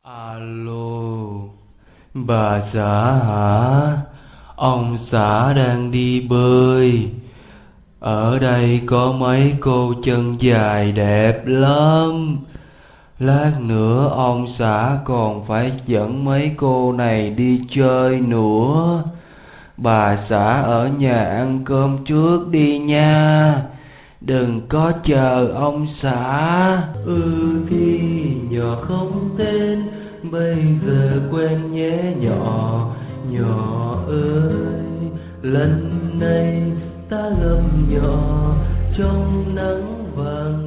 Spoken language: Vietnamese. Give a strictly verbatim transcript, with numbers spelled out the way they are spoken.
Alo, bà xã hả? Ông xã đang đi bơi. Ở đây có mấy cô chân dài đẹp lắm. Lát nữa ông xã còn phải dẫn mấy cô này đi chơi nữa. Bà xã ở nhà ăn cơm trước đi nha. Đừng có chờ ông xã. Ừ thì nhỏ không tên, bây giờ quen nhé nhỏ. Nhỏ ơi, lần này ta gặp nhỏ trong nắng vàng